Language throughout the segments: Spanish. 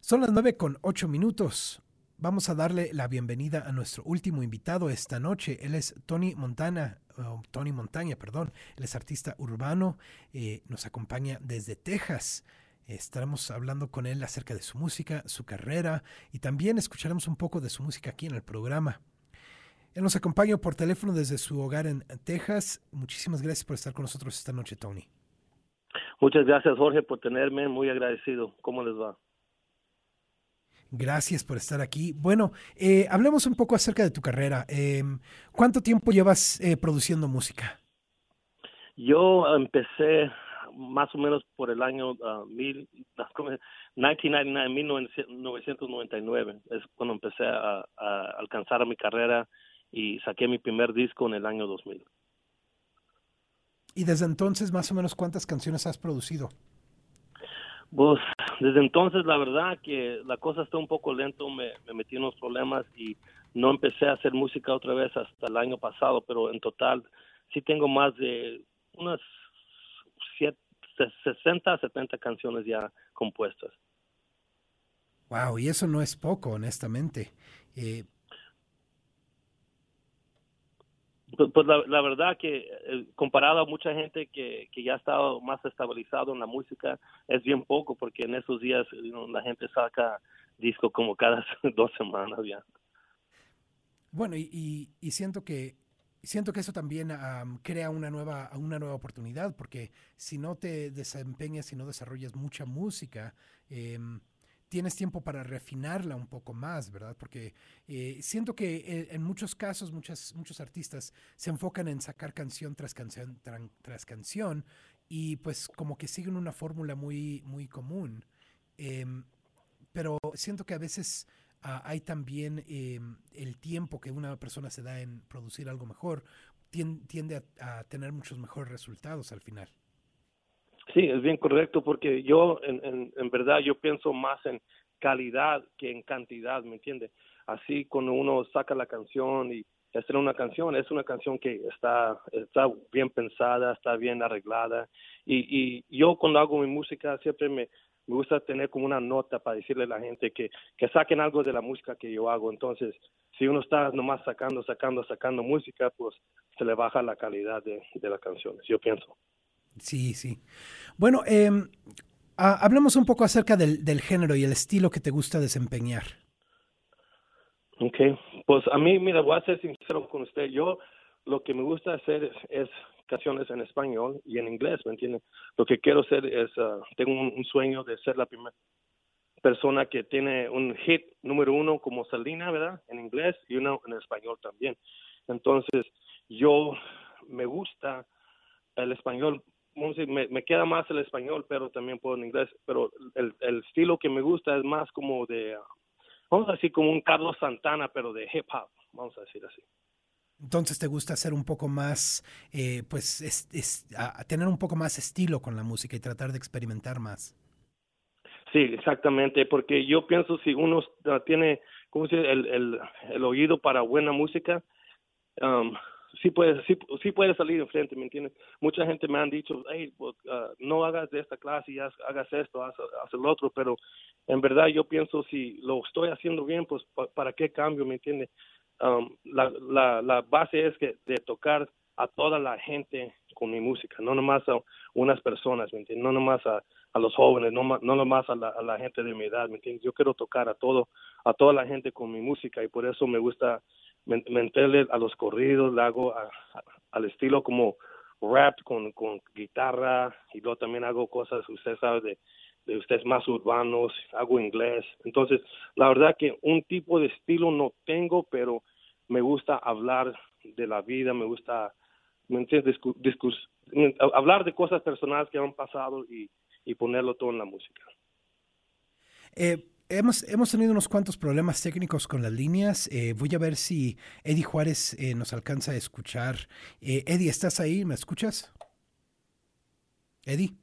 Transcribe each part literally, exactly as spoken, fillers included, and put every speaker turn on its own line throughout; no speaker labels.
Son las nueve con ocho minutos. Vamos a darle la bienvenida a nuestro último invitado esta noche. Él es Tony Montana, oh, Tony Montaña, perdón. Él es artista urbano, eh, nos acompaña desde Texas. Estaremos hablando con él acerca de su música, su carrera y también escucharemos un poco de su música aquí en el programa. Él nos acompaña por teléfono desde su hogar en Texas. Muchísimas gracias por estar con nosotros esta noche, Tony.
Muchas gracias, Jorge, por tenerme. Muy agradecido. ¿Cómo les va?
Gracias por estar aquí. Bueno, eh, hablemos un poco acerca de tu carrera. Eh, ¿Cuánto tiempo llevas eh, produciendo música?
Yo empecé más o menos por el año uh, mil, mil novecientos noventa y nueve. Es cuando empecé a, a alcanzar mi carrera y saqué mi primer disco en el año dos mil.
Y desde entonces, más o menos, ¿cuántas canciones has producido?
Pues desde entonces, la verdad que la cosa está un poco lento, me, me metí en unos problemas y no empecé a hacer música otra vez hasta el año pasado, pero en total sí tengo más de unas siete, sesenta, setenta canciones ya compuestas.
Wow, y eso no es poco, honestamente. Eh,
Pues, pues la, la verdad que eh, comparado a mucha gente que, que ya ha estado más estabilizado en la música, es bien poco, porque en esos días you know, la gente saca disco como cada dos semanas ya.
bueno, y, y, y siento que siento que eso también um, crea una nueva, una nueva oportunidad, porque si no te desempeñas, si no desarrollas mucha música, eh, tienes tiempo para refinarla un poco más, ¿verdad? Porque eh, siento que eh, en muchos casos muchas, muchos artistas se enfocan en sacar canción tras canción tras, tras canción y pues como que siguen una fórmula muy, muy común. Eh, pero siento que a veces uh, hay también eh, el tiempo que una persona se da en producir algo mejor, tiende, tiende a, a tener muchos mejores resultados al final.
Sí, es bien correcto, porque yo en, en, en verdad yo pienso más en calidad que en cantidad, ¿me entiende? Así cuando uno saca la canción y hacer una canción, es una canción que está, está bien pensada, está bien arreglada. Y, y yo cuando hago mi música siempre me, me gusta tener como una nota para decirle a la gente que, que saquen algo de la música que yo hago. Entonces, si uno está nomás sacando, sacando, sacando música, pues se le baja la calidad de, de las canciones, yo pienso.
Sí, sí. Bueno, eh, ah, hablemos un poco acerca del, del género y el estilo que te gusta desempeñar.
Okay, pues a mí, mira, voy a ser sincero con usted. Yo lo que me gusta hacer es, es canciones en español y en inglés, ¿me entiende? Lo que quiero hacer es, uh, tengo un, un sueño de ser la primera persona que tiene un hit número uno como Selena, ¿verdad? En inglés y uno en español también. Entonces, yo me gusta el español, vamos a decir, me, me queda más el español, pero también puedo en inglés. Pero el, el estilo que me gusta es más como de... Uh, vamos a decir como un Carlos Santana, pero de hip hop, vamos a decir así.
Entonces te gusta hacer un poco más, eh, pues, es, es, a, a tener un poco más estilo con la música y tratar de experimentar más.
Sí, exactamente, porque yo pienso si uno uh, tiene, ¿cómo se dice? El, el, el oído para buena música, um, sí puede, sí, sí puede salir enfrente, ¿me entiendes? Mucha gente me han dicho, hey, pues, uh, no hagas de esta clase y haz, hagas esto, haz, haz el otro, pero en verdad yo pienso si lo estoy haciendo bien, pues pa, ¿para qué cambio, me entiendes? Um, la, la, la base es que de tocar a toda la gente con mi música, no nomás a unas personas, ¿me entiendes? No nomás a, a los jóvenes, no, no nomás a la, a la gente de mi edad, ¿me entiendes? Yo quiero tocar a todo, a toda la gente con mi música y por eso me gusta meterle a los corridos, le hago a, a, al estilo como rap con, con guitarra y luego también hago cosas, usted sabe, de, de ustedes más urbanos, hago inglés. Entonces, la verdad que un tipo de estilo no tengo, pero me gusta hablar de la vida, me gusta, ¿me entiendes? Discus, discus, hablar de cosas personales que han pasado y, y ponerlo todo en la música.
Eh, hemos, hemos tenido unos cuantos problemas técnicos con las líneas. Eh, voy a ver si Eddie Juárez eh, nos alcanza a escuchar. Eh, Eddie, ¿estás ahí? ¿Me escuchas? Eddie.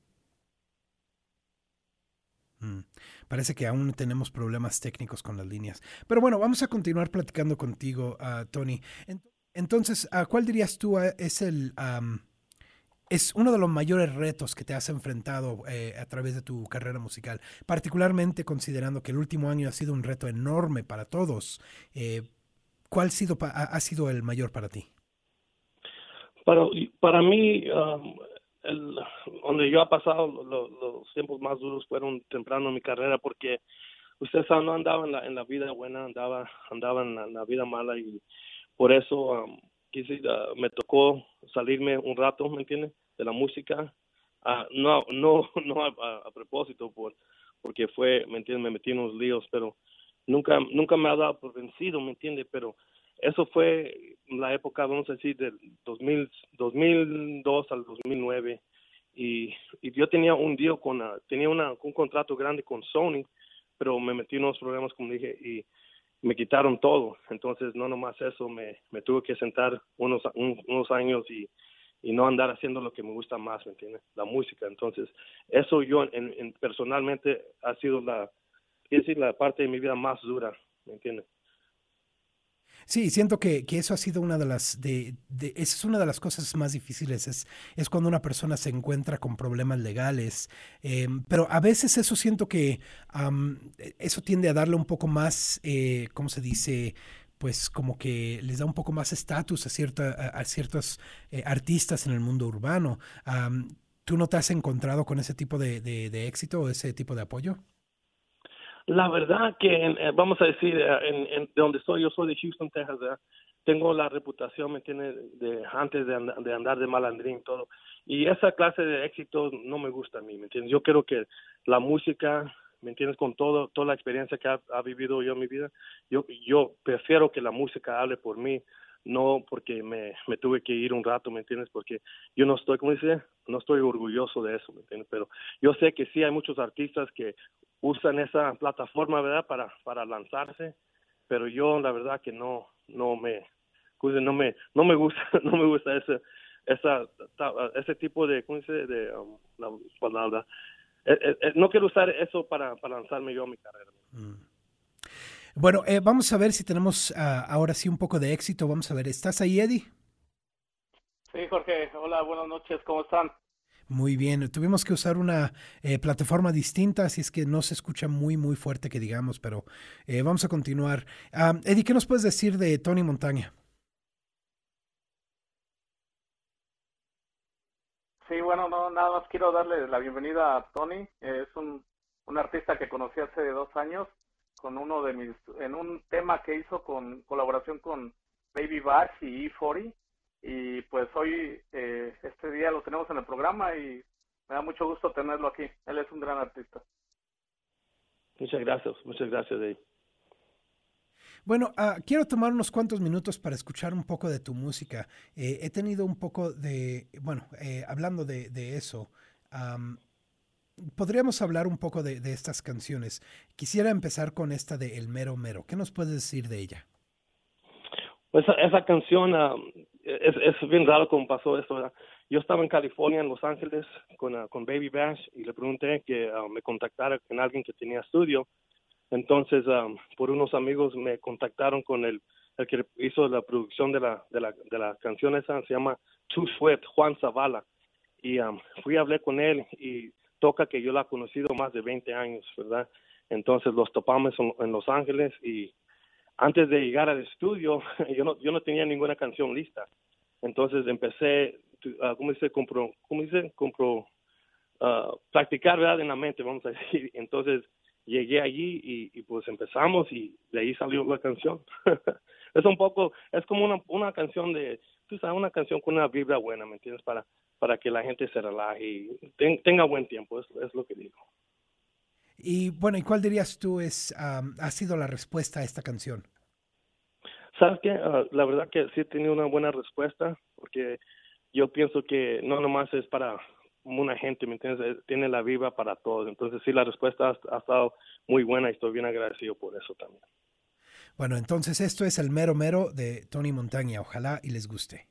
Mm, parece que aún tenemos problemas técnicos con las líneas. Pero bueno, vamos a continuar platicando contigo, uh, Tony. Ent- Entonces, uh, ¿cuál dirías tú uh, es el, um, es uno de los mayores retos que te has enfrentado eh, a través de tu carrera musical, particularmente considerando que el último año ha sido un reto enorme para todos. Eh, ¿Cuál ha sido, ha, ha sido el mayor para ti?
Para, para mí, um, el, donde yo he pasado lo, los tiempos más duros fueron temprano en mi carrera, porque usted sabe, no andaba en la, en la vida buena, andaba, andaba en la, en la vida mala, y por eso um, quise, uh, me tocó salirme un rato, ¿me entiende?, de la música. Uh, no no no a, a propósito, por, porque fue, ¿me entiende?, me metí en unos líos, pero nunca nunca me ha dado por vencido, ¿me entiende? Pero eso fue la época, vamos a decir, del dos mil, dos mil dos al dos mil nueve, y, y yo tenía un deal con, uh, tenía una, un contrato grande con Sony, pero me metí en unos problemas, como dije, y me quitaron todo. Entonces, no nomás eso, me, me tuve que sentar unos, un, unos años y, y no andar haciendo lo que me gusta más, ¿me entiendes?, la música. Entonces, eso yo en, en, personalmente ha sido la, es decir, la parte de mi vida más dura, ¿me entiendes?
Sí, siento que, que eso ha sido una de las, de, de, esa es una de las cosas más difíciles, es, es cuando una persona se encuentra con problemas legales, eh, pero a veces eso siento que um, eso tiende a darle un poco más, eh, ¿cómo se dice?, pues como que les da un poco más estatus a, cierta, a, a ciertos eh, artistas en el mundo urbano. Um, ¿Tú no te has encontrado con ese tipo de, de, de éxito o ese tipo de apoyo?
La verdad que, eh, vamos a decir, eh, en, en, de donde soy, yo soy de Houston, Texas, ¿verdad? Tengo la reputación, ¿me entiendes?, de, antes de, and de andar de malandrín y todo. Y esa clase de éxito no me gusta a mí, ¿me entiendes? Yo creo que la música, ¿me entiendes?, con todo, toda la experiencia que ha, ha vivido yo en mi vida, yo, yo prefiero que la música hable por mí, no porque me, me tuve que ir un rato, ¿me entiendes? Porque yo no estoy, ¿cómo dice?, no estoy orgulloso de eso, ¿me entiendes? Pero yo sé que sí hay muchos artistas que usan esa plataforma, ¿verdad?, para para lanzarse, pero yo la verdad que no no me no me no me gusta no me gusta ese esa ese tipo de, ¿cómo se dice?, de um, la palabra, eh, eh, no quiero usar eso para para lanzarme yo a mi carrera.
Mm. Bueno, eh, vamos a ver si tenemos uh, ahora sí un poco de éxito. Vamos a ver, ¿estás ahí, Eddie?
Sí, Jorge, hola, buenas noches, ¿cómo están?
Muy bien, tuvimos que usar una eh, plataforma distinta, así es que no se escucha muy, muy fuerte que digamos, pero eh, vamos a continuar. Um, Eddie, ¿qué nos puedes decir de Tony Montaña?
Sí, bueno, no, nada más quiero darle la bienvenida a Tony. Es un, un artista que conocí hace dos años con uno de mis, en un tema que hizo con colaboración con Baby Bash y E cuarenta, y pues hoy, eh, este día lo tenemos en el programa y me da mucho gusto tenerlo aquí. Él es un gran artista.
Muchas gracias, muchas gracias, Dave.
Bueno, uh, quiero tomar unos cuantos minutos para escuchar un poco de tu música. Eh, he tenido un poco de, bueno, eh, hablando de, de eso, um, podríamos hablar un poco de, de estas canciones. Quisiera empezar con esta de El Mero Mero. ¿Qué nos puedes decir de ella?
Pues esa, esa canción uh, es, es bien raro cómo pasó esto, ¿verdad? Yo estaba en California, en Los Ángeles, con, uh, con Baby Bash, y le pregunté que uh, me contactara con alguien que tenía estudio. Entonces, um, por unos amigos me contactaron con el, el que hizo la producción de la, de la, de la canción esa, se llama Too Sweat, Juan Zavala. Y um, fui a hablar con él, y toca que yo la he conocido más de veinte años, ¿verdad? Entonces los topamos en, en Los Ángeles, y antes de llegar al estudio, yo no, yo no tenía ninguna canción lista. Entonces empecé, uh, ¿cómo dice? Compro, ¿cómo dice? Compro, uh, practicar, ¿verdad?, en la mente, vamos a decir. Entonces llegué allí y, y pues empezamos, y de ahí salió la canción. Es un poco, es como una, una canción de, tú sabes, una canción con una vibra buena, ¿me entiendes? Para, para que la gente se relaje y ten, tenga buen tiempo, es, es lo que digo.
Y bueno, ¿y cuál dirías tú es, um, ha sido la respuesta a esta canción?
¿Sabes qué? Uh, la verdad que sí he tenido una buena respuesta, porque yo pienso que no nomás es para una gente, ¿me entiendes? Tiene la vibra para todos. Entonces sí, la respuesta ha, ha estado muy buena, y estoy bien agradecido por eso también.
Bueno, entonces esto es El Mero Mero de Tony Montaña. Ojalá y les guste.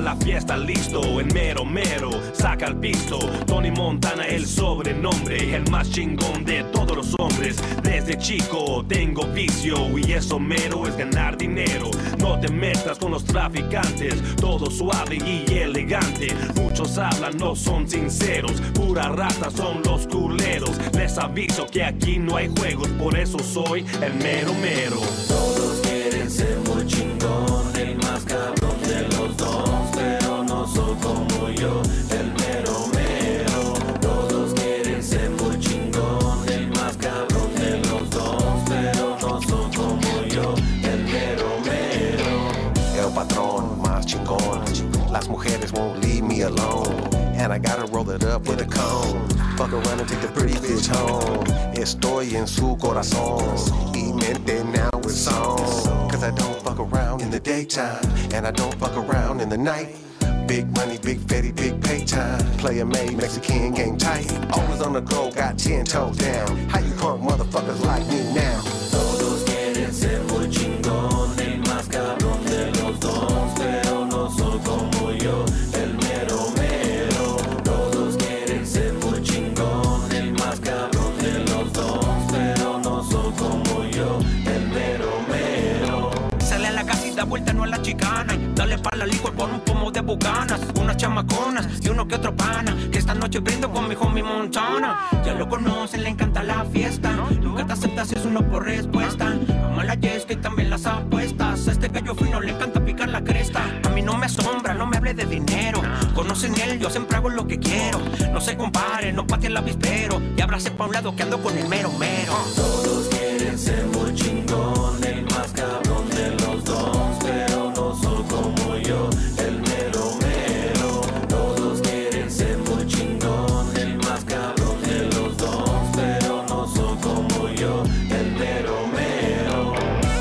la fiesta listo, el mero mero saca el pisto. Tony Montana, el sobrenombre, el más chingón de todos los hombres. Desde chico tengo vicio y eso mero es ganar dinero. No te metas con los traficantes, todo suave y elegante. Muchos hablan, no son sinceros, pura rata son los culeros. Les aviso que aquí no hay juegos, por eso soy el mero mero.
Todos quieren ser muy chingón, el más cabrón de los dos, pero no soy como yo, el mero mero. Todos quieren ser muy chingón, el más cabrón de los dos, pero no soy como yo, el mero mero.
El patrón más chingón, las mujeres won't leave me alone, and I gotta roll it up with a cone. Fuck around and take the pretty bitch home. Estoy en su corazón y mente now it's on. Cause I don't fuck around in the daytime, and I don't fuck around in the night. Big money, big fatty, big pay time. Player made, Mexican game tight. Always on the go, got ten toes down. How you punk motherfuckers like me now?
Todos quieren ser muy chingón, el más cabrón de los dos, pero no soy como yo, el mero mero. Todos quieren ser muy chingón, el más cabrón de los dos, pero no soy como yo, el mero mero.
Sale a la casa y da vuelta, no a la chicana. Y dale pa' la licor por un pomo de bucanas. Unas chamaconas y uno que otro pana. Que esta noche brindo con mi homie Montana. Ya lo conocen, le encanta la fiesta. Nunca te aceptas si es uno por respuesta. Ama la yesca y también las apuestas. A este gallo fino le encanta picar la cresta. A mí no me asombra, no me hable de dinero. Conocen él, yo siempre hago lo que quiero. No se compare, no pateen el avispero. Y abrace pa' un lado que ando con el mero mero.
Todos quieren ser muy chingón, el más cabrón de los dos, pero no soy como yo, el mero mero. Todos quieren ser muy chingón, el más cabrón de los dos, pero no soy como yo, el mero mero.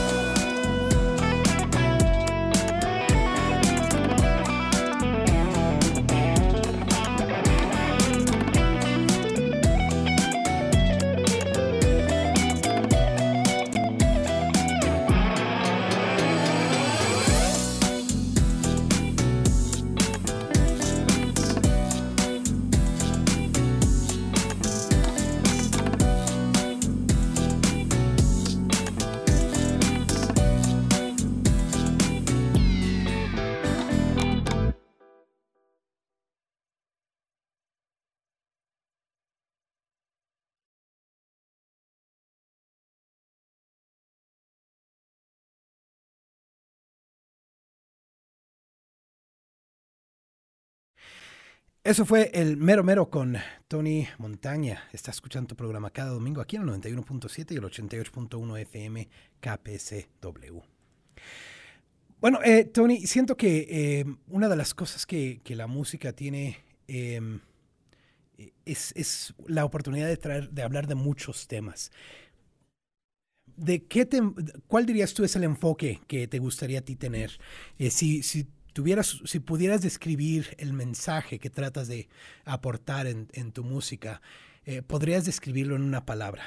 Eso fue el Mero Mero con Tony Montana. Está escuchando tu programa cada domingo aquí en el noventa y uno punto siete y el ochenta y ocho punto uno F M K P C W. Bueno, eh, Tony, siento que eh, una de las cosas que, que la música tiene eh, es, es la oportunidad de traer, de hablar de muchos temas. ¿De qué te, cuál dirías tú es el enfoque que te gustaría a ti tener? Eh, si, si tuvieras, si pudieras describir el mensaje que tratas de aportar en, en tu música, eh, ¿podrías describirlo en una palabra?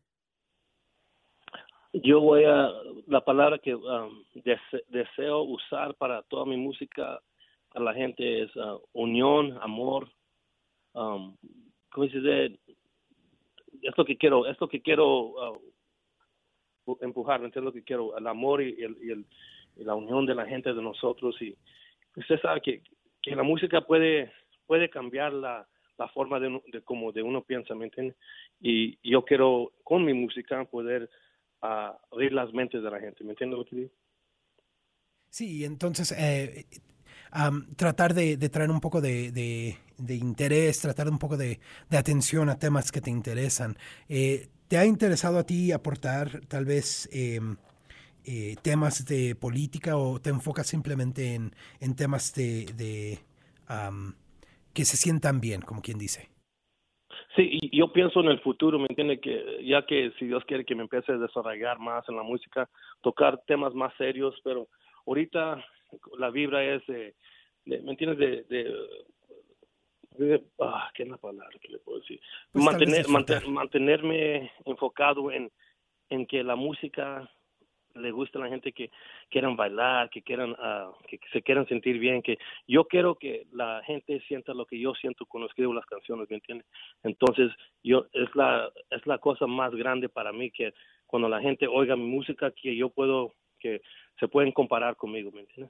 Yo voy a, la palabra que um, dese, deseo usar para toda mi música, para la gente es uh, unión, amor, um, ¿cómo se dice? Es lo que quiero, es lo que quiero uh, empujar, es lo que quiero, el amor y, el, y, el, y la unión de la gente de nosotros. Y usted sabe que, que la música puede, puede cambiar la, la forma de, de como de uno piensa, ¿me entiende? Y yo quiero con mi música poder a abrir las mentes de la gente, ¿me entiendes lo que digo?
Sí, entonces eh, um, tratar de, de traer un poco de, de, de interés, tratar un poco de, de atención a temas que te interesan. Eh, ¿Te ha interesado a ti aportar tal vez eh, eh, temas de política o te enfocas simplemente en, en temas de, de um, que se sientan bien, como quien dice?
Sí, y yo pienso en el futuro, ¿me entiende? Que ya que si Dios quiere que me empiece a desarrollar más en la música, tocar temas más serios, pero ahorita la vibra es, de, de, ¿me entiendes? De, de, de ah, ¿qué es la palabra que le puedo decir?
Pues
Mantener, manten, mantenerme enfocado en, en que la música le gusta a la gente que quieran bailar, que quieran, uh, que, que se quieran sentir bien, que yo quiero que la gente sienta lo que yo siento cuando escribo las canciones, ¿me entiendes? Entonces, yo, es la, es la cosa más grande para mí, que cuando la gente oiga mi música, que yo puedo, que se pueden comparar conmigo, ¿me entiendes?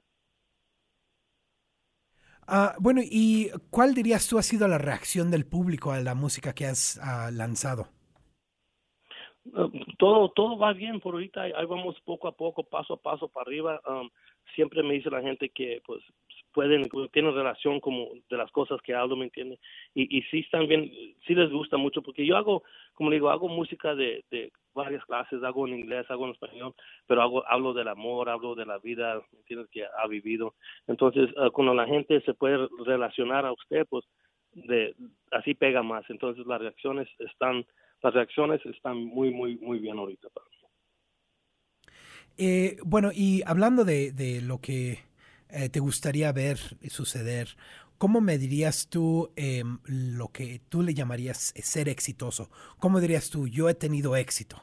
Uh, bueno, ¿y cuál dirías tú ha sido la reacción del público a la música que has uh, lanzado?
Uh, todo todo va bien por ahorita, ahí vamos poco a poco, paso a paso para arriba. Um, siempre me dice la gente que pues pueden, tienen relación como de las cosas que hablo, ¿me entiendes? Y, y sí están bien, sí les gusta mucho, porque yo hago, como digo, hago música de, de varias clases, hago en inglés, hago en español, pero hago, hablo del amor, hablo de la vida, ¿me entiendes?, que ha vivido. Entonces, uh, cuando la gente se puede relacionar a usted, pues de así pega más. Entonces, las reacciones están Las reacciones están muy, muy, muy bien ahorita para mí.
Eh, bueno, y hablando de, de lo que eh, te gustaría ver suceder, ¿cómo me dirías tú eh, lo que tú le llamarías ser exitoso? ¿Cómo dirías tú, yo he tenido éxito?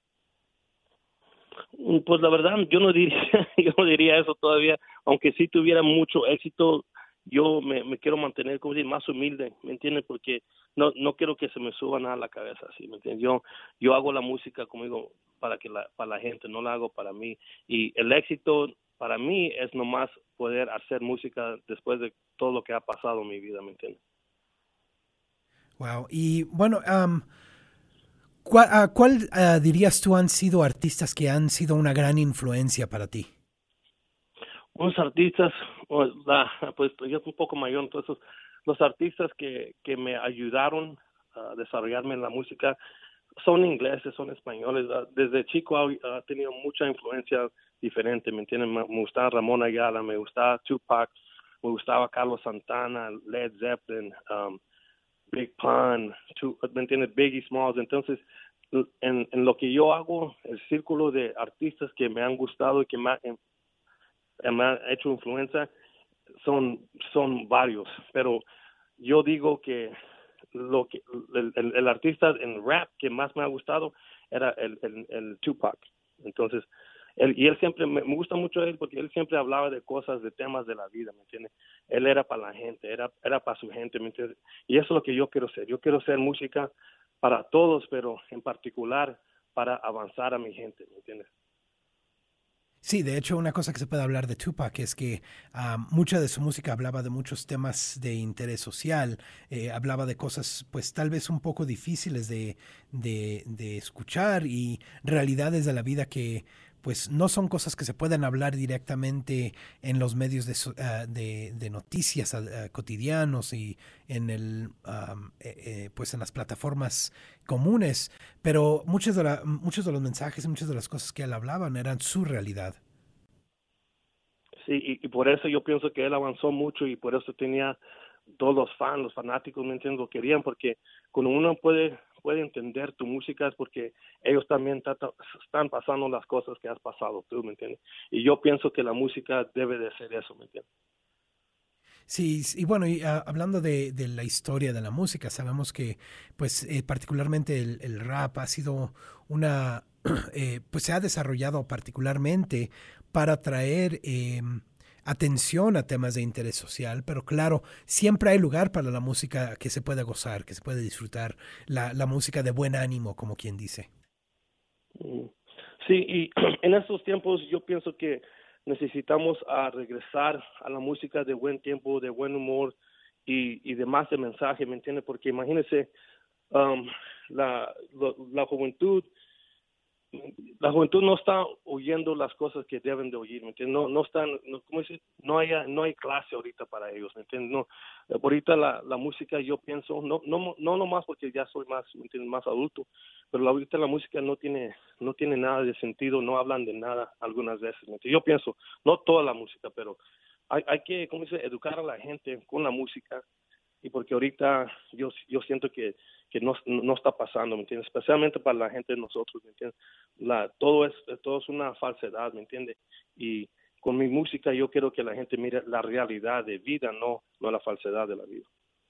Pues la verdad, yo no diría, yo no diría eso todavía, aunque sí tuviera mucho éxito. Yo me, me quiero mantener como decir, más humilde, ¿me entiendes? Porque no no quiero que se me suba nada a la cabeza, ¿sí? ¿Me entiendes? Yo yo hago la música, como digo, para que la para la gente, no la hago para mí. Y el éxito para mí es nomás poder hacer música después de todo lo que ha pasado en mi vida, ¿me entiendes?
Wow. Y bueno, um, ¿cuál, uh, ¿cuál uh, dirías tú han sido artistas que han sido una gran influencia para ti?
Unos artistas, la, pues yo soy un poco mayor, entonces los artistas que, que me ayudaron a desarrollarme en la música son ingleses, son españoles. Desde chico ha, ha tenido mucha influencia diferente, ¿me entienden? Me, me gustaba Ramón Ayala, me gustaba Tupac, me gustaba Carlos Santana, Led Zeppelin, um, Big Pun, tu, ¿me entiendes? Biggie Smalls. Entonces, en, en lo que yo hago, el círculo de artistas que me han gustado y que me han me ha hecho influencia son son varios, pero yo digo que lo que el, el, el artista en rap que más me ha gustado era el, el, el Tupac. Entonces él, y él siempre me, me gusta mucho él porque él siempre hablaba de cosas, de temas de la vida, ¿me entiendes? Él era para la gente, era era para su gente, ¿me entiendes? Y eso es lo que yo quiero ser. Yo quiero hacer música para todos, pero en particular para avanzar a mi gente, ¿me entiendes?
Sí, de hecho, una cosa que se puede hablar de Tupac es que um, mucha de su música hablaba de muchos temas de interés social, eh, hablaba de cosas pues tal vez un poco difíciles de, de, de escuchar y realidades de la vida que pues no son cosas que se pueden hablar directamente en los medios de, uh, de, de noticias uh, cotidianos y en el um, eh, eh, pues en las plataformas comunes, pero muchos de, la, muchos de los mensajes y muchas de las cosas que él hablaban eran su realidad.
Sí, y, y por eso yo pienso que él avanzó mucho y por eso tenía todos los fans, los fanáticos, ¿me entiendes? Lo querían, porque cuando uno puede puede entender tu música es porque ellos también tata, están pasando las cosas que has pasado tú, ¿me entiendes? Y yo pienso que la música debe de ser eso, ¿me entiendes?
Sí, y bueno, y uh, hablando de, de la historia de la música, sabemos que pues eh, particularmente el, el rap ha sido una, eh, pues se ha desarrollado particularmente para traer eh, atención a temas de interés social, pero claro, siempre hay lugar para la música que se puede gozar, que se puede disfrutar, la, la música de buen ánimo, como quien dice.
Sí, y en estos tiempos yo pienso que necesitamos a regresar a la música de buen tiempo, de buen humor y, y de más de mensaje, ¿me entiende? Porque imagínese, um, la, la, la juventud, la juventud no está oyendo las cosas que deben de oír, ¿me entiendes? No, no están, no, ¿cómo dice? No hay, no hay clase ahorita para ellos, ¿me entiendes? No, ahorita la, la música yo pienso, no, no, no nomás porque ya soy más, ¿me entiendes? Más adulto, pero ahorita la música no tiene, no tiene nada de sentido, no hablan de nada algunas veces, ¿me entiendes? Yo pienso, no toda la música, pero hay, hay que, ¿cómo dice? Educar a la gente con la música. Y porque ahorita yo yo siento que, que no, no está pasando, ¿me entiendes? Especialmente para la gente de nosotros, ¿me entiendes? La, todo, es, todo es una falsedad, ¿me entiendes? Y con mi música yo quiero que la gente mire la realidad de vida, no, no la falsedad de la vida.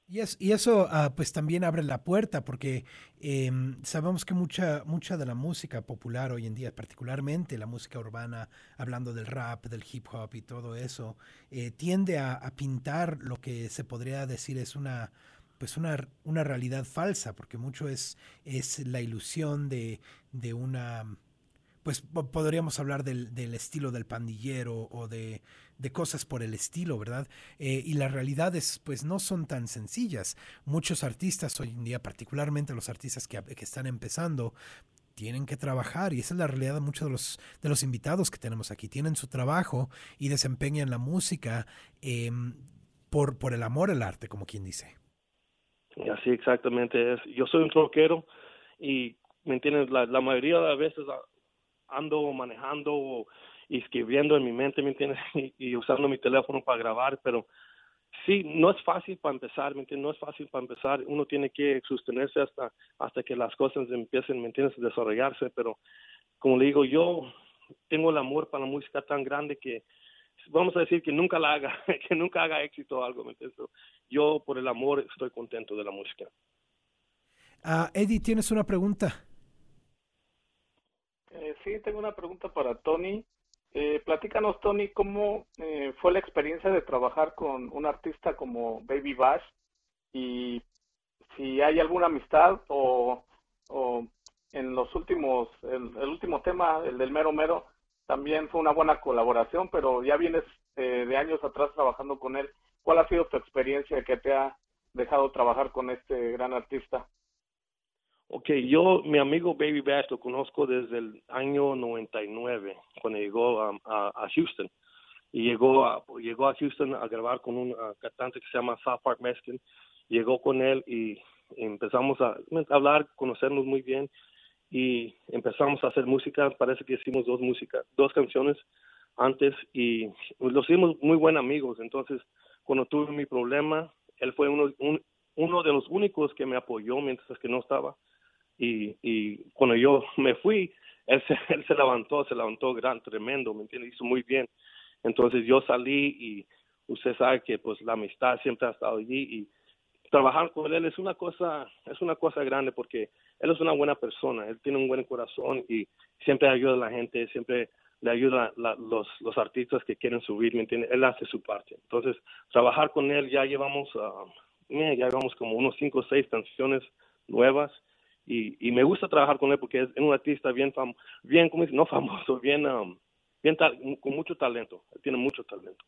Y, es, y eso uh, pues también abre la puerta porque eh, sabemos que mucha, mucha de la música popular hoy en día, particularmente la música urbana, hablando del rap, del hip hop y todo eso, eh, tiende a, a pintar lo que se podría decir es una, pues una, una realidad falsa, porque mucho es, es la ilusión de, de una... Pues podríamos hablar del, del estilo del pandillero o de, de cosas por el estilo, ¿verdad? Eh, y las realidades pues no son tan sencillas. Muchos artistas hoy en día, particularmente los artistas que, que están empezando, tienen que trabajar y esa es la realidad de muchos de los, de los invitados que tenemos aquí. Tienen su trabajo y desempeñan la música eh, por, por el amor al arte, como quien dice.
Y así exactamente es. Yo soy un troquero y, ¿me entiendes? La, la mayoría de las veces ando manejando y escribiendo en mi mente, ¿me entiendes? Y, y usando mi teléfono para grabar, pero sí, no es fácil para empezar, ¿me entiendes? No es fácil para empezar. Uno tiene que sostenerse hasta hasta que las cosas empiecen, ¿me entiendes?, a desarrollarse, pero como le digo, yo tengo el amor para la música tan grande que vamos a decir que nunca la haga, que nunca haga éxito o algo, ¿me entiendes? Yo por el amor estoy contento de la música.
Uh, Eddie, ¿tienes una pregunta?
Eh, sí, tengo una pregunta para Tony. Eh, platícanos, Tony, ¿cómo eh, fue la experiencia de trabajar con un artista como Baby Bash? Y si hay alguna amistad o, o en los últimos, el, el último tema, el del Mero Mero, también fue una buena colaboración, pero ya vienes eh, de años atrás trabajando con él. ¿Cuál ha sido tu experiencia que te ha dejado trabajar con este gran artista?
Ok, yo, mi amigo Baby Bash lo conozco desde el año noventa y nueve, cuando llegó a, a, a Houston. Y llegó a, llegó a Houston a grabar con un uh, cantante que se llama South Park Mexican. Llegó con él y empezamos a hablar, conocernos muy bien. Y empezamos a hacer música. Parece que hicimos dos música, dos canciones antes y los hicimos muy buenos amigos. Entonces, cuando tuve mi problema, él fue uno, un, uno de los únicos que me apoyó mientras que no estaba. Y, y cuando yo me fui, él se, él se levantó, se levantó gran, tremendo, ¿me entiendes? Hizo muy bien. Entonces yo salí y usted sabe que pues la amistad siempre ha estado allí y trabajar con él es una cosa, es una cosa grande porque él es una buena persona, él tiene un buen corazón y siempre ayuda a la gente, siempre le ayuda a la, los, los artistas que quieren subir, ¿me entiende? Él hace su parte. Entonces trabajar con él ya llevamos, uh, ya llevamos como unos cinco o seis canciones nuevas. Y, y me gusta trabajar con él porque es un artista bien, fam bien como dice, no famoso, bien, um, bien con mucho talento. Él tiene mucho talento.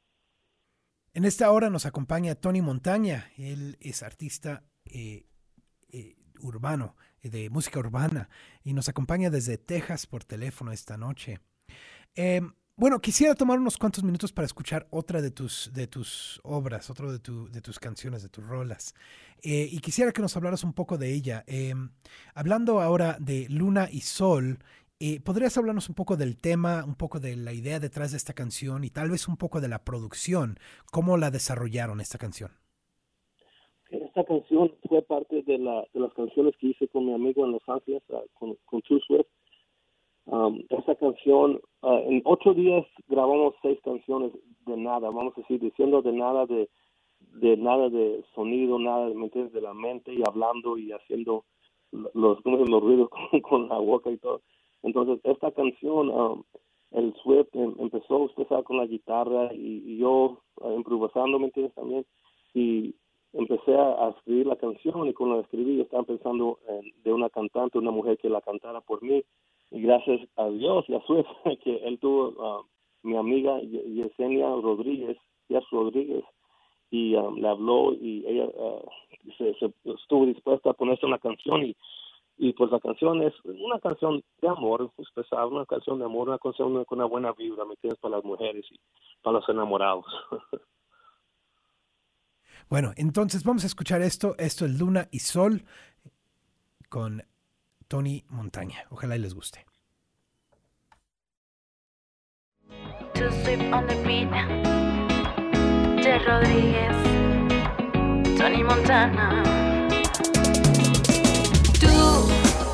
En esta hora nos acompaña Tony Montaña. Él es artista eh, eh, urbano, de música urbana, y nos acompaña desde Texas por teléfono esta noche. Eh, Bueno, quisiera tomar unos cuantos minutos para escuchar otra de tus, de tus obras, otra de, tu, de tus canciones, de tus rolas. Eh, y quisiera que nos hablaras un poco de ella. Eh, hablando ahora de Luna y Sol, eh, ¿podrías hablarnos un poco del tema, un poco de la idea detrás de esta canción y tal vez un poco de la producción? ¿Cómo la desarrollaron esta canción?
Esta canción fue parte de, la, de las canciones que hice con mi amigo en Los Ángeles, uh, con, con Too Swift. Um, esa canción, uh, en ocho días grabamos seis canciones de nada, vamos a decir, diciendo de nada de, de nada de sonido, nada ¿me entiendes? De la mente y hablando y haciendo los, los ruidos con, con la boca y todo. Entonces, esta canción, um, el Swift em, empezó, usted sabe, con la guitarra y, y yo uh, improvisando, ¿me entiendes? También, y empecé a, a escribir la canción y cuando la escribí yo estaba pensando en, de una cantante, una mujer que la cantara por mí. Y gracias a Dios y a Swift, que él tuvo uh, mi amiga Yesenia Rodríguez, Yes Rodríguez, y um, le habló y ella uh, se, se estuvo dispuesta a ponerse una canción y, y pues la canción es una canción de amor, usted sabe, una canción de amor, una canción con una buena vibra, ¿me entiendes? Para las mujeres y para los enamorados.
Bueno, entonces vamos a escuchar esto, esto es Luna y Sol con Tony Montaña. Ojalá y les guste.
To Swift on the beat, Jess Rodríguez, Tony Montana. Tú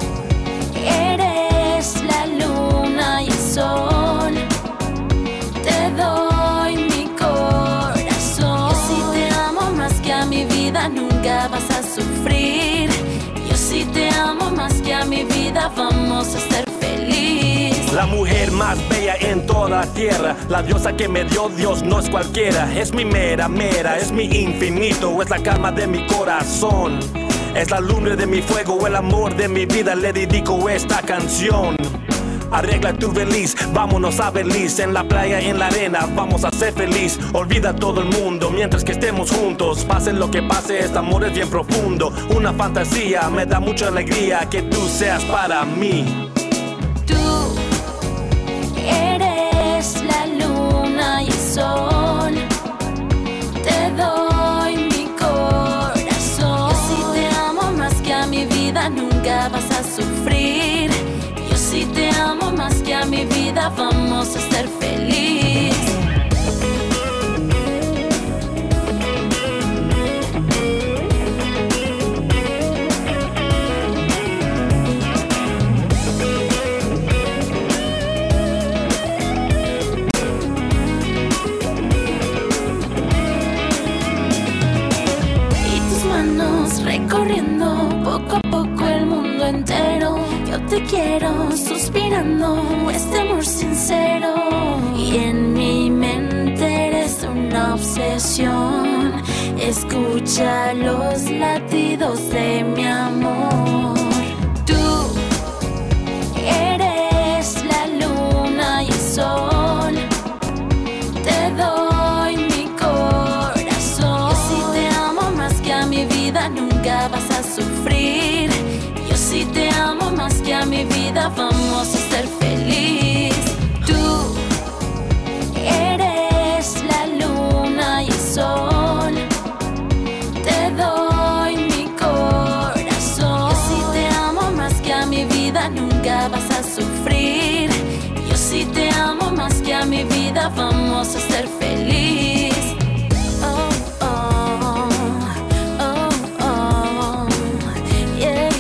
eres la luna y el sol, te doy mi corazón. Y si te amo más que a mi vida, no vamos a ser felices.
La mujer más bella en toda tierra, la diosa que me dio Dios no es cualquiera. Es mi mera, mera, es mi infinito, es la calma de mi corazón. Es la lumbre de mi fuego, el amor de mi vida, le dedico esta canción. Arregla tu feliz, vámonos a Belice. En la playa, en la arena, vamos a ser feliz. Olvida todo el mundo mientras que estemos juntos. Pase lo que pase, este amor es bien profundo. Una fantasía, me da mucha alegría que tú seas para mí.
Tú eres la luna y el sol. Te doy mi corazón. Yo sí te amo más que a mi vida, nunca vas a sufrir. Si te amo más que a mi vida, vamos a ser felices. Y tus manos recorriendo poco a poco el mundo entero. Yo te quiero suspirando este amor sincero. Y en mi mente eres una obsesión. Escucha los latidos de mi amor. Tú eres la luna y el sol. Te doy mi corazón. Yo sí te amo más que a mi vida, nunca vas a sufrir. Si te amo más que a mi vida, vamos a ser felices. Tú eres la luna y el sol. Te doy mi corazón. Yo sí te amo más que a mi vida, nunca vas a sufrir. Yo sí te amo más que a mi vida, vamos a ser felices. Oh, oh, oh, oh, yeah.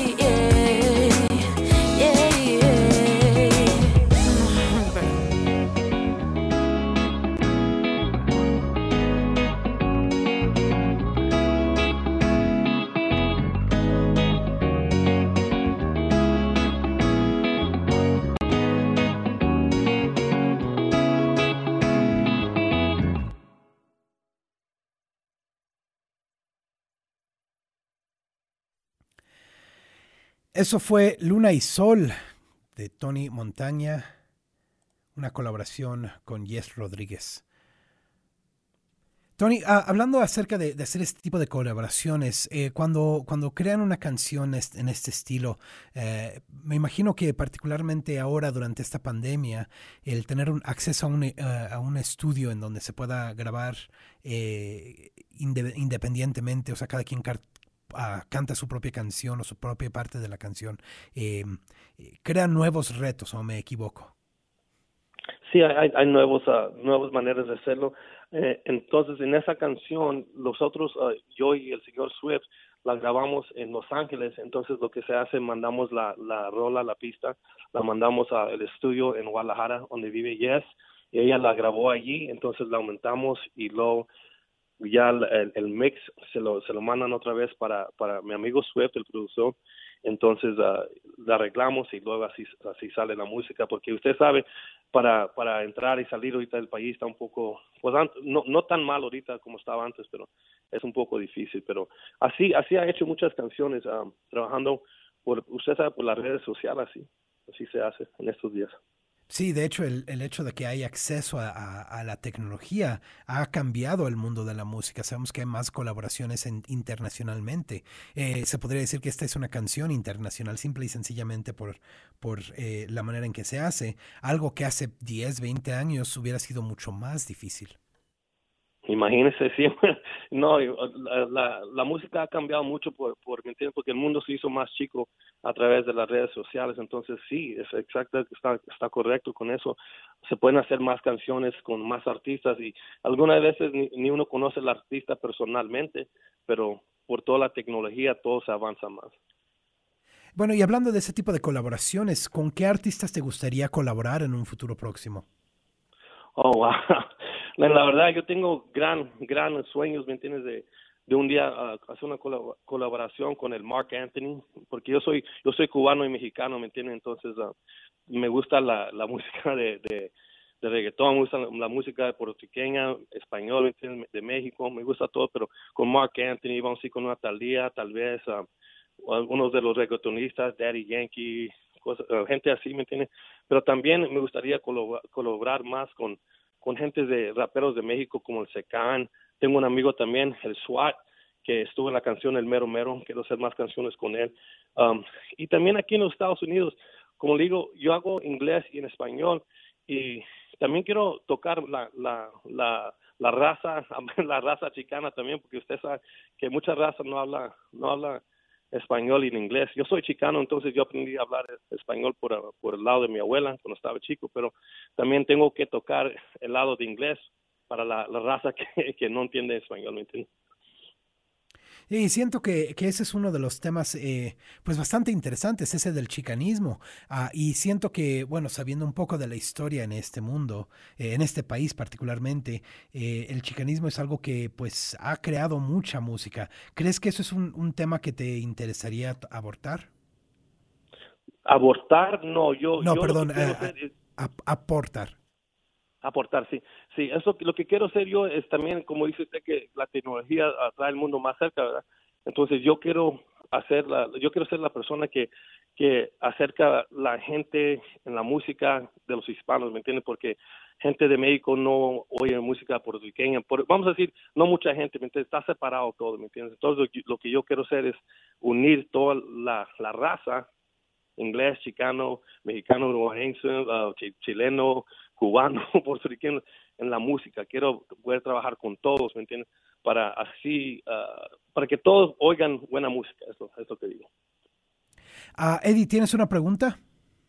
Eso fue Luna y Sol de Tony Montaña, una colaboración con Yes Rodríguez. Tony, ah, hablando acerca de, de hacer este tipo de colaboraciones, eh, cuando, cuando crean una canción est- en este estilo, eh, me imagino que particularmente ahora durante esta pandemia, el tener un acceso a un, eh, a un estudio en donde se pueda grabar eh, inde- independientemente, o sea, cada quien car- Uh, canta su propia canción o su propia parte de la canción, eh, crea nuevos retos, ¿o me equivoco?
Sí, hay, hay nuevos, uh, nuevas maneras de hacerlo. Eh, entonces, en esa canción, nosotros, uh, yo y el señor Swift, la grabamos en Los Ángeles. Entonces, lo que se hace, mandamos la, la rola, la pista, la mandamos al estudio en Guadalajara, donde vive Yes, y ella la grabó allí. Entonces, la aumentamos y luego ya el, el mix se lo se lo mandan otra vez para para mi amigo Swift, el productor. Entonces uh, la arreglamos y luego así así sale la música, porque usted sabe, para para entrar y salir ahorita del país está un poco, pues no no tan mal ahorita como estaba antes, pero es un poco difícil. Pero así así ha hecho muchas canciones, um, trabajando por, usted sabe, por las redes sociales. Así así se hace en estos días.
Sí, de hecho, el, el hecho de que hay acceso a, a, a la tecnología ha cambiado el mundo de la música. Sabemos que hay más colaboraciones en, internacionalmente. Eh, se podría decir que esta es una canción internacional, simple y sencillamente por, por eh, la manera en que se hace. Algo que hace diez, veinte años hubiera sido mucho más difícil.
Imagínese, sí, no, la, la, la música ha cambiado mucho por, por, ¿me entiendes? Porque el mundo se hizo más chico a través de las redes sociales. Entonces sí, es exacto, está, está correcto con eso. Se pueden hacer más canciones con más artistas, y algunas veces ni, ni uno conoce al artista personalmente, pero por toda la tecnología todo se avanza más.
Bueno, y hablando de ese tipo de colaboraciones, ¿con qué artistas te gustaría colaborar en un futuro próximo?
Oh, wow. La verdad, yo tengo gran, gran sueños, ¿me entiendes? De, de un día uh, hacer una colab colaboración con el Mark Anthony, porque yo soy yo soy cubano y mexicano, ¿me entienden? Entonces uh, me gusta la, la música de, de, de reggaetón, me gusta la, la música puertorriqueña, español, ¿me entienden? De México, me gusta todo, pero con Mark Anthony vamos a ir con una Thalía, tal vez uh, algunos de los reggaetonistas, Daddy Yankee, cosas, uh, gente así, ¿me entienden? Pero también me gustaría colaborar, colaborar más con, con gente de raperos de México como el Secán. Tengo un amigo también, el SWAT, que estuvo en la canción El Mero Mero. Quiero hacer más canciones con él. Um, y también aquí en los Estados Unidos, como le digo, yo hago inglés y en español. Y también quiero tocar la, la, la, la raza, la raza chicana también, porque usted sabe que mucha raza no habla, no habla español y en inglés. Yo soy chicano, entonces yo aprendí a hablar español por, por el lado de mi abuela cuando estaba chico, pero también tengo que tocar el lado de inglés para la, la raza que, que no entiende español, ¿me entiendes?
Y siento que, que ese es uno de los temas eh, pues bastante interesantes, ese del chicanismo. Ah, y siento que, bueno, sabiendo un poco de la historia en este mundo, eh, en este país particularmente, eh, el chicanismo es algo que pues ha creado mucha música. ¿Crees que eso es un, un tema que te interesaría abortar?
Abortar, no, yo...
No,
yo
perdón,
lo que quiero
a,
hacer es
a, aportar.
aportar, sí. Sí, eso lo que quiero hacer yo es también, como dice usted, que la tecnología trae el mundo más cerca, ¿verdad? Entonces yo quiero hacer la, yo quiero ser la persona que, que acerca la gente en la música de los hispanos, ¿me entiendes? Porque gente de México no oye música puertorriqueña, por, vamos a decir, no mucha gente, ¿me entiendes? Está separado todo, ¿me entiendes? Entonces lo que, lo que yo quiero hacer es unir toda la, la raza, inglés, chicano, mexicano, uruguayense, uh, ch chileno, cubano, puertorriqueño, en la música. Quiero poder trabajar con todos, ¿me entiendes? Para así, uh, para que todos oigan buena música, eso es lo que digo.
Uh, Eddie, ¿tienes una pregunta?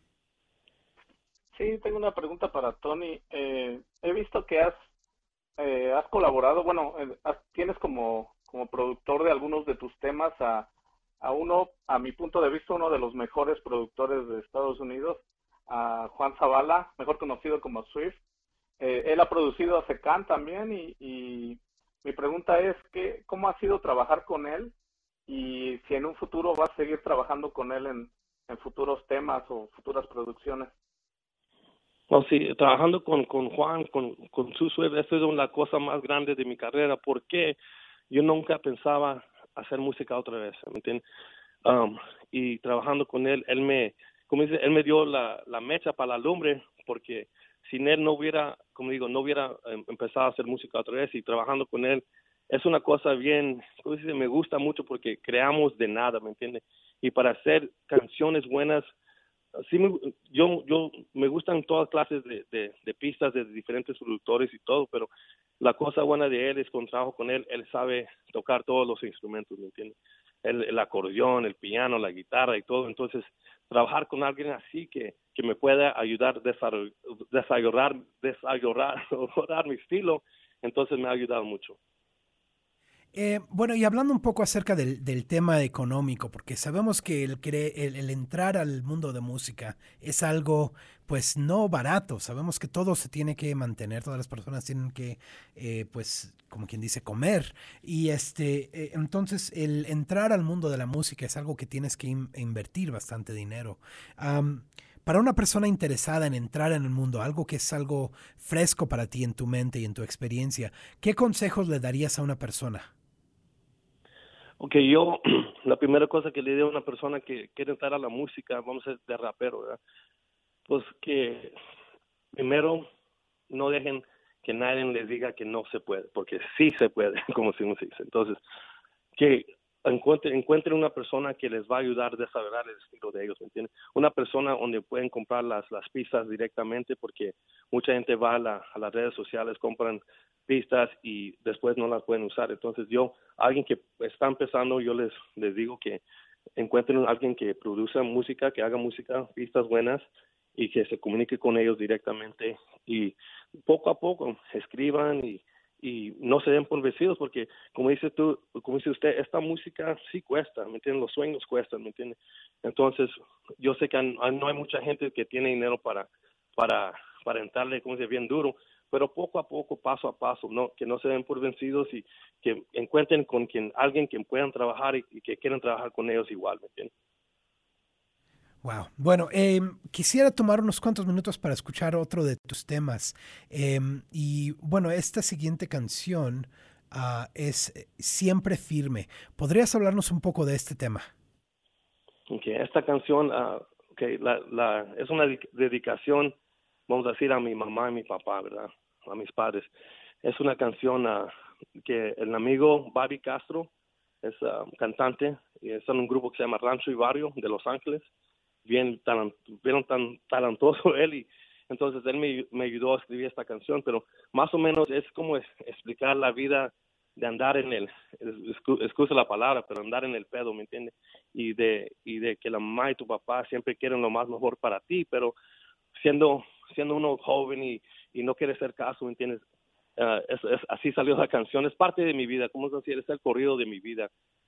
Sí, tengo una pregunta para Tony. Eh, he visto que has, eh, has colaborado, bueno, eh, has, tienes como, como productor de algunos de tus temas a, a uno, a mi punto de vista, uno de los mejores productores de Estados Unidos, a Juan Zavala, mejor conocido como Swift. Eh, él ha producido a Secán también y, y mi pregunta es que, ¿cómo ha sido trabajar con él? Y si en un futuro vas a seguir trabajando con él en, en futuros temas o futuras producciones.
No, sí, trabajando con, con Juan, con, con su Swift, eso es la cosa más grande de mi carrera, porque yo nunca pensaba hacer música otra vez, ¿me entiendes? Um, y trabajando con él, él me, como dice, él me dio la, la mecha para la lumbre, porque sin él no hubiera, como digo, no hubiera eh, empezado a hacer música otra vez, y trabajando con él es una cosa bien, como dice, me gusta mucho porque creamos de nada, ¿me entiendes? Y para hacer canciones buenas, sí, me, yo, yo me gustan todas clases de, de, de pistas de diferentes productores y todo, pero la cosa buena de él es con trabajo con él, él sabe tocar todos los instrumentos, ¿me entiendes? El, el acordeón, el piano, la guitarra y todo. Entonces, trabajar con alguien así que, que me pueda ayudar a desarrollar, desarrollar, desarrollar mi estilo, entonces me ha ayudado mucho.
Eh, bueno, y hablando un poco acerca del, del tema económico, porque sabemos que el, el, el entrar al mundo de música es algo, pues, no barato. Sabemos que todo se tiene que mantener, todas las personas tienen que, eh, pues, como quien dice, comer. Y este, eh, entonces, el entrar al mundo de la música es algo que tienes que in invertir bastante dinero. Um, Para una persona interesada en entrar en el mundo, algo que es algo fresco para ti en tu mente y en tu experiencia, ¿qué consejos le darías a una persona?
Ok, yo, la primera cosa que le digo a una persona que quiere entrar a la música, vamos a decir, de rapero, ¿verdad? Pues que primero no dejen que nadie les diga que no se puede, porque sí se puede, como se dice. Entonces, que encuentren, encuentren una persona que les va a ayudar a desarrollar el estilo de ellos, ¿me entiendes? Una persona donde pueden comprar las, las pistas directamente, porque mucha gente va a, la, a las redes sociales, compran pistas y después no las pueden usar. Entonces yo, alguien que está empezando, yo les, les digo que encuentren a alguien que produzca música, que haga música, pistas buenas y que se comunique con ellos directamente y poco a poco escriban y, y no se den por vencidos, porque como dice tú, como dice usted, esta música sí cuesta, ¿me entienden? Los sueños cuestan, ¿me entienden? Entonces yo sé que no hay mucha gente que tiene dinero para, para, para entrarle, como dice, bien duro, pero poco a poco, paso a paso, no, que no se den por vencidos y que encuentren con quien, alguien que puedan trabajar y, y que quieran trabajar con ellos igual, ¿me entiendes?
Wow. Bueno, eh, quisiera tomar unos cuantos minutos para escuchar otro de tus temas. Eh, y bueno, esta siguiente canción uh, es Siempre Firme. ¿Podrías hablarnos un poco de este tema?
Okay, esta canción uh, okay, la, la, es una dedicación, vamos a decir, a mi mamá y mi papá, ¿verdad? A mis padres. Es una canción uh, que el amigo Bobby Castro es uh, cantante y está en un grupo que se llama Rancho y Barrio de Los Ángeles. Bien, talant, bien tan talentoso él, y entonces él me, me ayudó a escribir esta canción, pero más o menos es como es, explicar la vida de andar en el, excusa la palabra, pero andar en el pedo, ¿me entiendes? Y de, y de que la mamá y tu papá siempre quieren lo más mejor para ti, pero siendo, siendo uno joven y, y no quiere hacer caso, ¿me entiendes? Uh, es, es, así salió la canción, es parte de mi vida, ¿cómo es decir? Es el corrido de mi vida.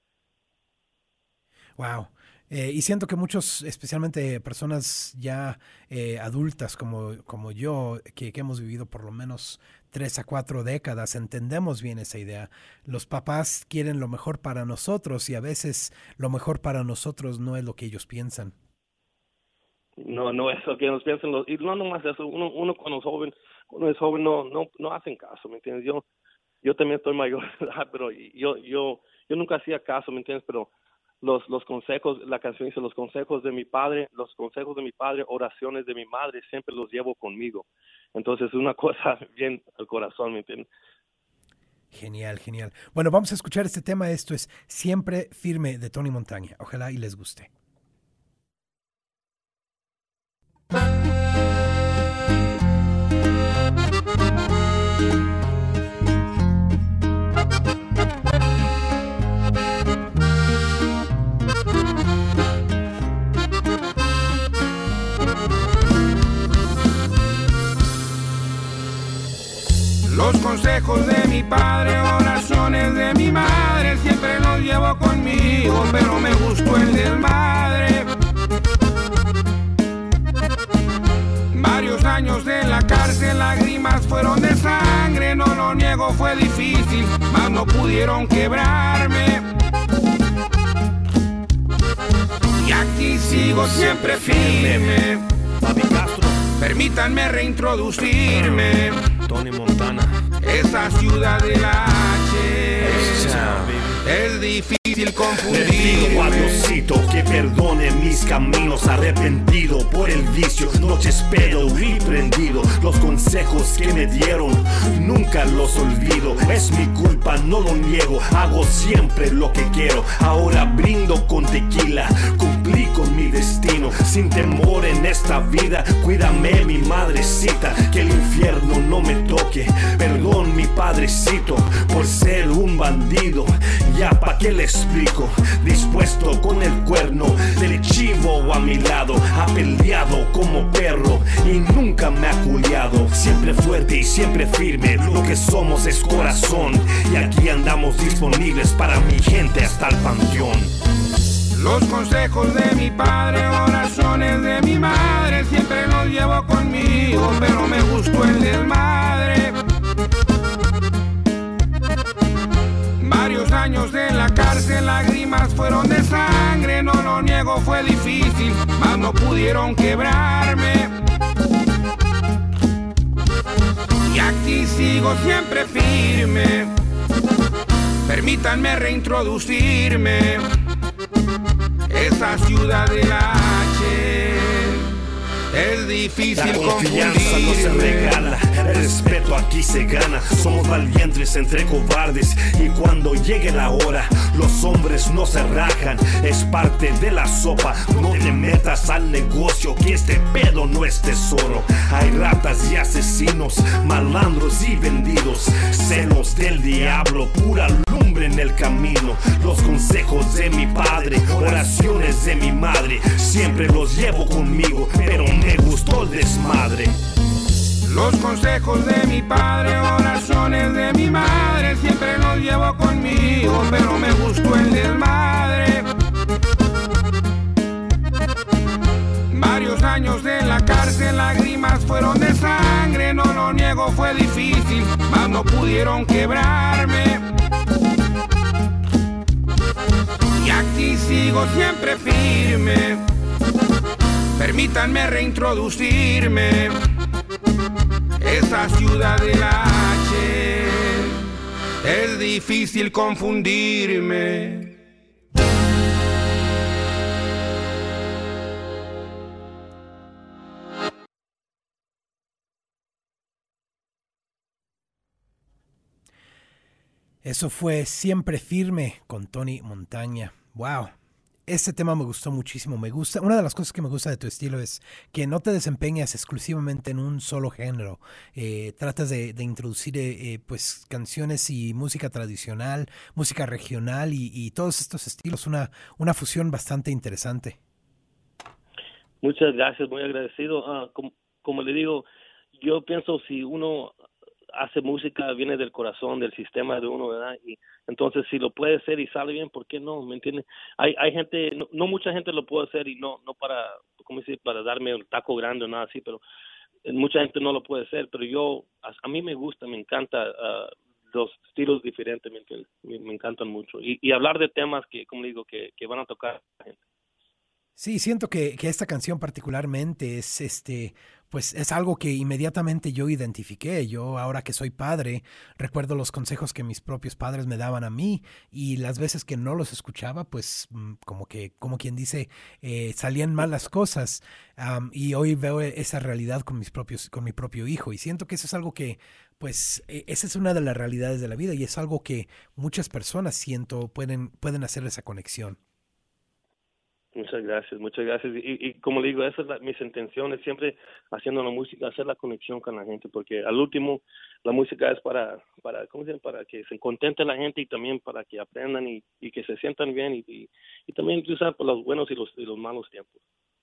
Wow. Eh, y siento que muchos, especialmente personas ya eh, adultas como, como yo, que, que hemos vivido por lo menos tres a cuatro décadas, entendemos bien esa idea. Los papás quieren lo mejor para nosotros y a veces lo mejor para nosotros no es lo que ellos piensan.
No, no es lo que ellos piensan. Los, y no nomás eso, uno, uno cuando es joven, cuando es joven no, no, no hacen caso, ¿me entiendes? Yo, yo también estoy mayor, pero yo, yo, yo nunca hacía caso, ¿me entiendes? Pero Los, los consejos, la canción dice, los consejos de mi padre, los consejos de mi padre, oraciones de mi madre, siempre los llevo conmigo. Entonces es una cosa bien al corazón, ¿me entiendes?
Genial, genial. Bueno, vamos a escuchar este tema. Esto es Siempre Firme de Tony Montaña. Ojalá y les guste.
Los consejos de mi padre, oraciones de mi madre, siempre los llevo conmigo, pero me gustó el desmadre. Varios años en la cárcel, lágrimas fueron de sangre, no lo niego, fue difícil, mas no pudieron quebrarme. Y aquí sigo siempre firme.
Bobby Castro.
Permítanme reintroducirme.
Tony Montana.
Esa ciudad de la H. Es difícil confundirme.
Le digo a Diosito que perdone mis caminos, arrepentido por el vicio, noches pedo y prendido. Los consejos que me dieron nunca los olvido. Es mi culpa, no lo niego, hago siempre lo que quiero. Ahora brindo con tequila, cumplí con mi destino. Sin temor en esta vida, cuídame mi madrecita, que el infierno no me toque. Perdón mi padrecito por ser un bandido. Ya pa' qué le explico, dispuesto con el cuerno del chivo a mi lado, ha peleado como perro y nunca me ha culiado. Siempre fuerte y siempre firme, lo que somos es corazón, y aquí andamos disponibles para mi gente hasta el panteón.
Los consejos de mi padre, oraciones de mi madre, siempre los llevo conmigo, pero me gustó el desmadre. Varios años en la cárcel, lágrimas fueron de sangre, no lo niego, fue difícil, mas no pudieron quebrarme. Y aquí sigo siempre firme. Permítanme reintroducirme. Esa ciudad de la H. Es difícil
la confianza no se regala, el respeto aquí se gana. Somos valientes entre cobardes y cuando llegue la hora, los hombres no se rajan. Es parte de la sopa, no te metas al negocio, que este pedo no es tesoro. Hay ratas y asesinos, malandros y vendidos, celos del diablo, pura lumbre en el camino. Los consejos de mi padre, oraciones de mi madre, siempre los llevo conmigo, pero me gustó el desmadre.
Los consejos de mi padre, oraciones de mi madre, siempre los llevo conmigo, pero me gustó el desmadre. Varios años en la cárcel, lágrimas fueron de sangre, no lo lo niego, fue difícil, mas no pudieron quebrarme. Y aquí sigo siempre firme. Permítanme reintroducirme. Esa ciudad de la H, es difícil confundirme.
Eso fue Siempre Firme con Tony Montaña. Wow. Este tema me gustó muchísimo. Me gusta. Una de las cosas que me gusta de tu estilo es que no te desempeñas exclusivamente en un solo género. Eh, tratas de, de introducir eh, pues canciones y música tradicional, música regional y, y todos estos estilos. Una, una fusión bastante interesante.
Muchas gracias, muy agradecido. Uh, como, como le digo, yo pienso si uno hace música, viene del corazón, del sistema de uno, ¿verdad? Y entonces si lo puede hacer y sale bien, ¿por qué no? ¿Me entiendes? Hay hay gente, no, no mucha gente lo puede hacer y no no para, ¿cómo decir? Para darme un taco grande o nada así, pero mucha gente no lo puede hacer, pero yo, a, a mí me gusta, me encanta uh, los estilos diferentes, ¿me entiendes? Me, me encantan mucho. Y, y hablar de temas que, como digo, que, que van a tocar a la gente.
Sí, siento que, que esta canción particularmente es este, pues es algo que inmediatamente yo identifiqué. Yo ahora que soy padre, recuerdo los consejos que mis propios padres me daban a mí y las veces que no los escuchaba, pues como que, como quien dice, eh, salían mal las cosas. Um, y hoy veo esa realidad con mis propios, con mi propio hijo y siento que eso es algo que, pues, esa es una de las realidades de la vida y es algo que muchas personas siento pueden, pueden hacer esa conexión.
Muchas gracias, muchas gracias. Y, y como le digo, esas son mis intenciones, siempre haciendo la música, hacer la conexión con la gente, porque al último la música es para, para, ¿cómo se llama? Para que se contente la gente y también para que aprendan y, y que se sientan bien y, y, y también usar por los buenos y los, y los malos tiempos.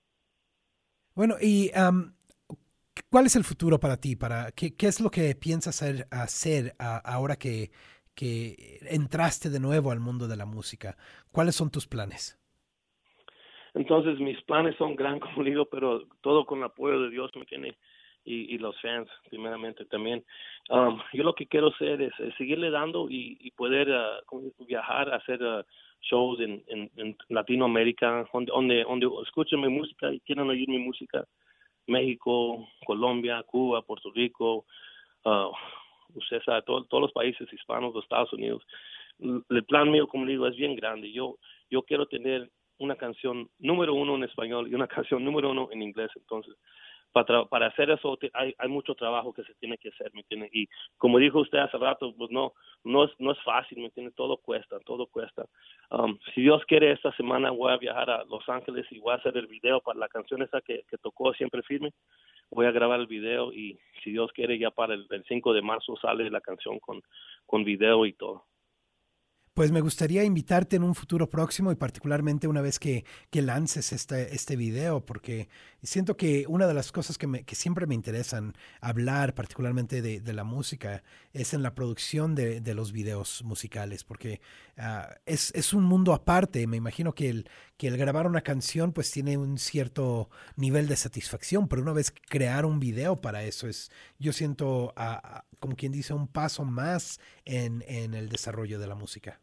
Bueno, y um, ¿cuál es el futuro para ti? Para ¿qué, qué es lo que piensas hacer, hacer a, ahora que, que entraste de nuevo al mundo de la música? ¿Cuáles son tus planes?
Entonces, mis planes son grandes, como digo, pero todo con el apoyo de Dios, ¿me entiende? Y, y los fans, primeramente, también. Um, yo lo que quiero hacer es, es seguirle dando y, y poder uh, viajar, hacer uh, shows en, en, en Latinoamérica, donde, donde, donde escuchen mi música y quieran oír mi música. México, Colombia, Cuba, Puerto Rico, uh, usted sabe, todo, todos los países hispanos, los Estados Unidos. El plan mío, como digo, es bien grande. Yo, yo quiero tener una canción número uno en español y una canción número uno en inglés. Entonces, para, para hacer eso hay, hay mucho trabajo que se tiene que hacer, ¿me entiende? Y como dijo usted hace rato, pues no no es, no es fácil, ¿me entiende? Todo cuesta, todo cuesta. Um, si Dios quiere, esta semana voy a viajar a Los Ángeles y voy a hacer el video para la canción esa que, que tocó Siempre Firme. Voy a grabar el video y si Dios quiere, ya para el, el cinco de marzo sale la canción con, con video y todo.
Pues me gustaría invitarte en un futuro próximo y particularmente una vez que, que lances este, este video, porque siento que una de las cosas que, me, que siempre me interesan hablar, particularmente de, de la música, es en la producción de, de los videos musicales, porque uh, es, es un mundo aparte. Me imagino que el, que el grabar una canción pues tiene un cierto nivel de satisfacción, pero una vez crear un video para eso es, yo siento, uh, como quien dice, un paso más en, en el desarrollo de la música.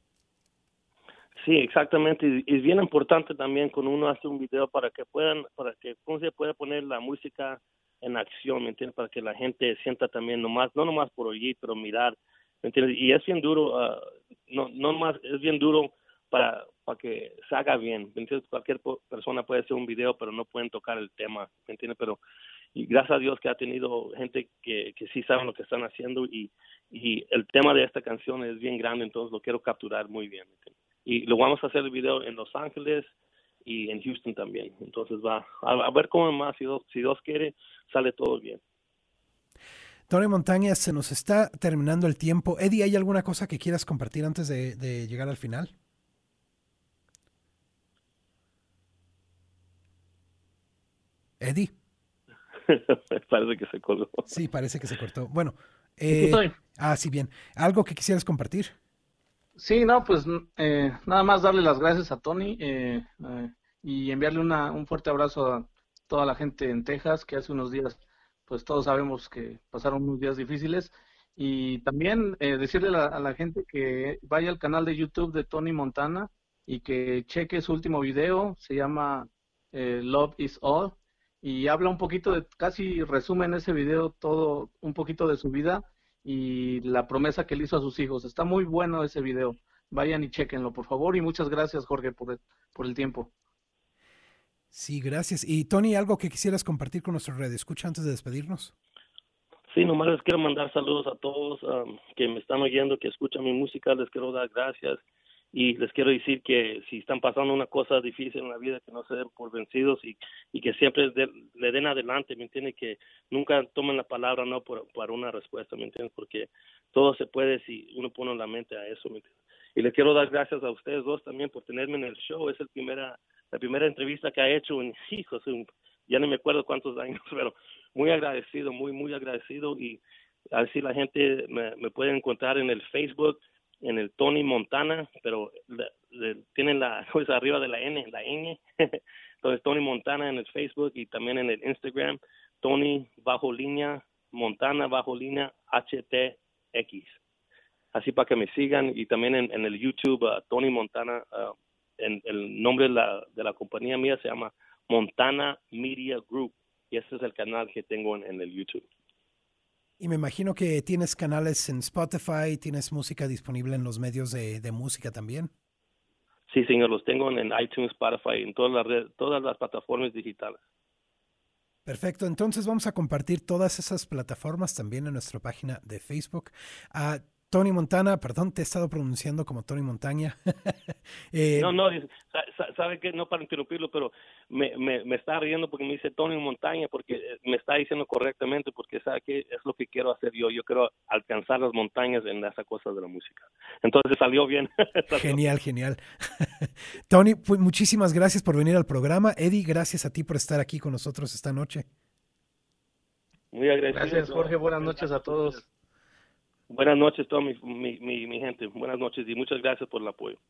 Sí, exactamente. Y es bien importante también cuando uno hace un video para que puedan, para que uno se pueda poner la música en acción, ¿me entiendes? Para que la gente sienta también nomás, no nomás por oír, pero mirar, ¿me entiendes? Y es bien duro, uh, no, no más, es bien duro para, para que se haga bien, ¿me entiendes? Cualquier persona puede hacer un video, pero no pueden tocar el tema, ¿me entiendes? Pero y gracias a Dios que ha tenido gente que, que sí saben lo que están haciendo y, y el tema de esta canción es bien grande, entonces lo quiero capturar muy bien, ¿me entiendes? Y lo vamos a hacer el video en Los Ángeles y en Houston también. Entonces va a, a ver cómo más, si Dios, si Dios quiere, sale todo bien.
Tony Montaña, se nos está terminando el tiempo. Eddie, ¿hay alguna cosa que quieras compartir antes de, de llegar al final? Eddie.
Parece que se colgó.
Sí, parece que se cortó. Bueno, eh, ah, sí, bien. ¿Algo que quisieras compartir?
Sí, no, pues eh, nada más darle las gracias a Tony eh, eh, y enviarle una, un fuerte abrazo a toda la gente en Texas que hace unos días pues todos sabemos que pasaron unos días difíciles. Y también eh, decirle a la, a la gente que vaya al canal de YouTube de Tony Montana y que cheque su último video, se llama eh, Love is All, y habla un poquito de, casi resume en ese video todo, un poquito de su vida y la promesa que le hizo a sus hijos. Está muy bueno ese video, vayan y chequenlo, por favor, y muchas gracias, Jorge, por el, por el tiempo.
Sí, gracias. Y Tony, ¿algo que quisieras compartir con nuestro radio escucha antes de despedirnos?
Sí, nomás les quiero mandar saludos a todos um, que me están oyendo, que escuchan mi música, les quiero dar gracias y les quiero decir que si están pasando una cosa difícil en la vida, que no se den por vencidos y, y que siempre de, le den adelante, ¿me entiendes? Que nunca tomen la palabra no por, por una respuesta, ¿me entiendes? Porque todo se puede si uno pone la mente a eso, ¿me entiendes? Y les quiero dar gracias a ustedes dos también por tenerme en el show. Es el primera, la primera entrevista que ha hecho en, hijos, ya no me acuerdo cuántos años, pero muy agradecido, muy, muy agradecido. Y así la gente me, me puede encontrar en el Facebook, en el Tony Montana, pero le, le, tienen la cosa arriba de la N, la ñ. Entonces Tony Montana en el Facebook y también en el Instagram, Tony bajo línea, Montana bajo línea H T X. Así para que me sigan, y también en, en el YouTube, uh, Tony Montana, uh, en, el nombre de la, de la compañía mía se llama Montana Media Group, y ese es el canal que tengo en, en el YouTube.
Y me imagino que tienes canales en Spotify, tienes música disponible en los medios de, de música también.
Sí, señor, los tengo en, en iTunes, Spotify, en todas las redes, todas las plataformas digitales.
Perfecto, entonces vamos a compartir todas esas plataformas también en nuestra página de Facebook. Uh, Tony Montana, perdón, te he estado pronunciando como Tony Montaña.
eh, no, no, sabe que no para interrumpirlo, pero me, me, me está riendo porque me dice Tony Montaña, porque me está diciendo correctamente, porque sabe que es lo que quiero hacer yo. Yo quiero alcanzar las montañas en esa cosa de la música. Entonces salió bien.
Genial, genial. Tony, pues muchísimas gracias por venir al programa. Eddie, gracias a ti por estar aquí con nosotros esta noche.
Muy agradecido.
Gracias, Jorge. Buenas noches a todos.
Buenas noches, toda mi, mi, mi, mi gente. Buenas noches y muchas gracias por el apoyo.